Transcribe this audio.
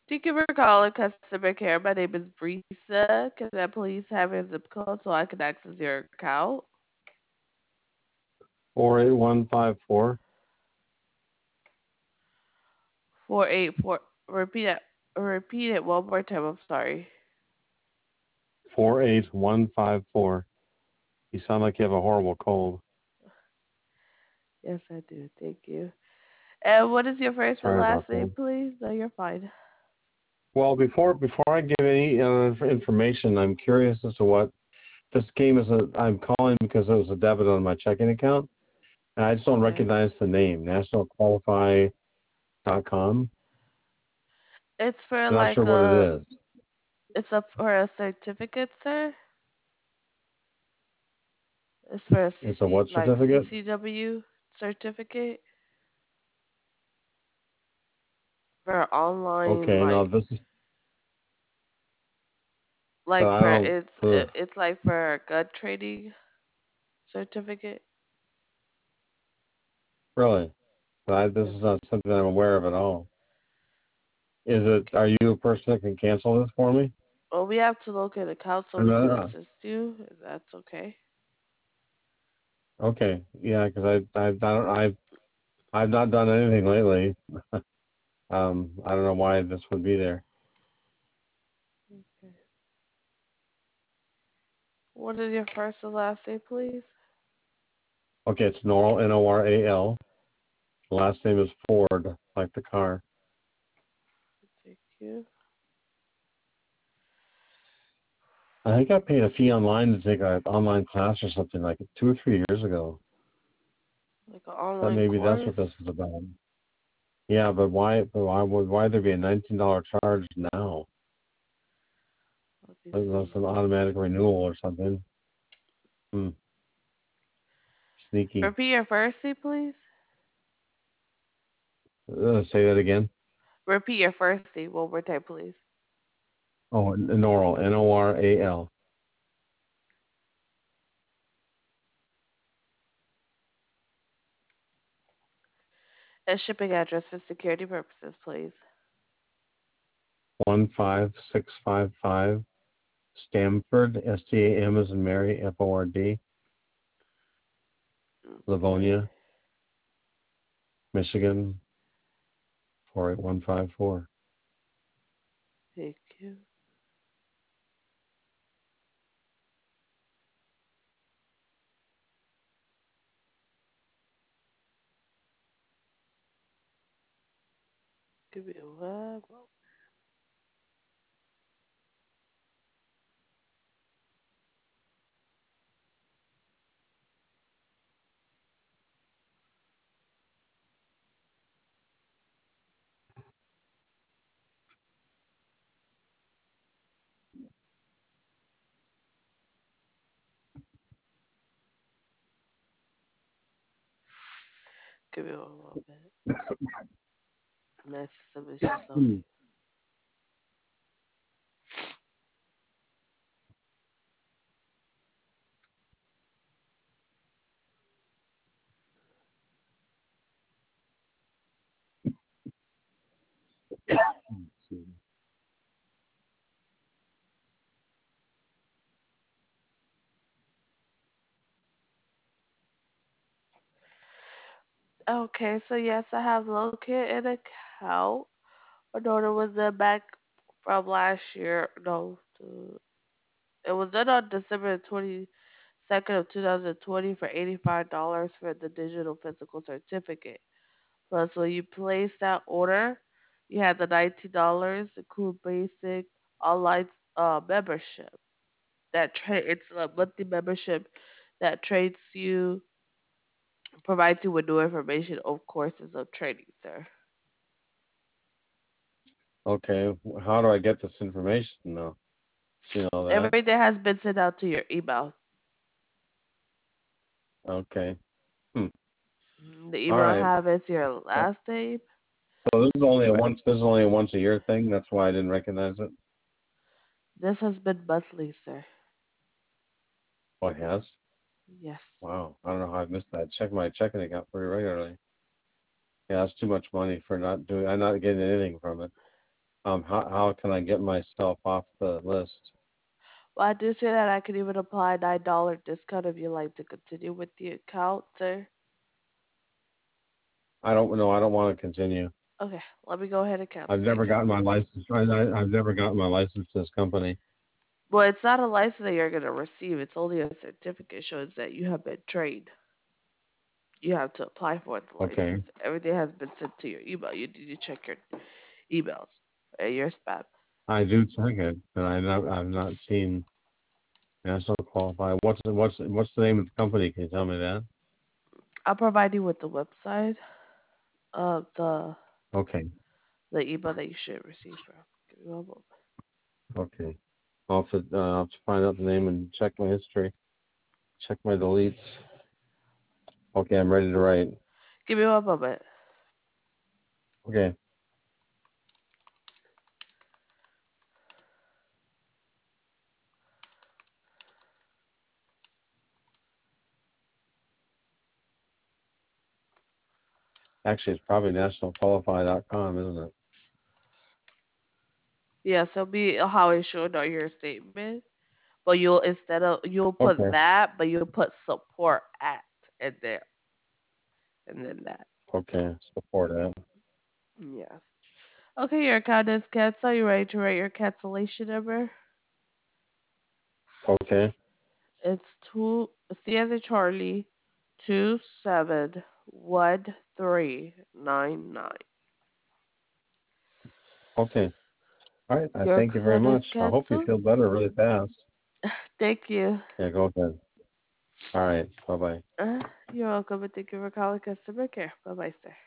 Thank you for calling customer care. My name is Brisa. Can I please have your zip code so I can access your account? 48154. 484. Repeat it one more time. I'm sorry. 48154. You sound like you have a horrible cold. Yes, I do. Thank you. And what is your first and Sorry about last name, that. please? No, you're fine. Well, before I give any information, I'm curious as to what this game is. I'm calling because it was a debit on my checking account, and I just don't Okay. recognize the name. NationalQualify.com. It's for I'm not like sure what it a. is. It's up for a certificate, sir. It's for a It's a what like certificate? CCW certificate for online Okay, now this is. But I for don't. Ugh, it's like for a gun training certificate. really, this Yes, is sir. not something I'm aware of at all. Is it? Okay. Are you a person that can cancel this for me? Well, we have to look at account so we can No. assist you. If that's okay. Okay, yeah, because I've not done anything lately. I don't know why this would be there. Okay. What is your first and last name, please? Okay, it's Noral, Noral. Last name is Ford, like the car. Thank you. I think I paid a fee online to take an online class or something like 2 or 3 years ago. Like an But online maybe that's course. what this is about. Yeah, but why? But why there be a $19 charge now? Let me Like that's see. an automatic renewal or something. Hmm, sneaky. Repeat your first name, please. Say that again. Repeat your first name one more time, please. Oh, Noral, Noral. And shipping address for security purposes, please. 15655 Stamford, STAM as in Mary, FORD, Okay. Livonia, Michigan, 48154. Thank you. Give me a while. Give me one moment. My system is just loading. Okay, so yes, I have located an account. My daughter was in back from last year. No, it was done on December 22nd of 2020 for $85 for the digital physical certificate. Plus, when you place that order, you had the $19 include basic online membership. It's a monthly membership that trains you, provides you with new information of courses of training, sir. Okay, how do I get this information though? You know that? Everything has been sent out to your email. Okay. Hmm. The All email I right. have is your So last name. this is only a once. This is only a once a year thing. That's why I didn't recognize it. This has been monthly, sir. Oh, it has. Yes. Wow. I don't know how I missed that. I check my checking account pretty regularly. Yeah, that's too much money for not doing. I'm not getting anything from it. How can I get myself off the list? Well, I do say that I could even apply a $9 discount if you'd like to continue with the account, sir. I don't know. I don't want to continue. Okay, let me go ahead and I've cancel the never account. gotten my license. I've never gotten my license to this company. Well, it's not a license that you're going to receive. It's only a certificate shows that you have been trained. You have to apply for the Okay. license. Everything has been sent to your email. You need to check your emails and your spam. I do check it, but I've not seen National Qualified. What's the name of the company? Can you tell me that? I'll provide you with the website of Okay. the email that you should receive from. Give me one moment. Okay. I'll have to find out the name and check my history. Check my deletes. Okay, I'm ready to write. Give me one moment. Okay. Actually, it's probably nationalqualify.com, isn't it? Yeah, so be how it showed on your statement. But you'll put Okay. that, but you'll put support at in there, and then that. Okay. Support it. Yes. Okay, your account is canceled. You ready to write your cancellation number? Okay. It's the other Charlie, 271399. Okay. All right. I Your thank you very account much. is I hope you canceled. feel better really fast. Thank you. Yeah, go ahead. All right. Bye bye. You're welcome, and thank you for calling customer care. Bye bye, sir.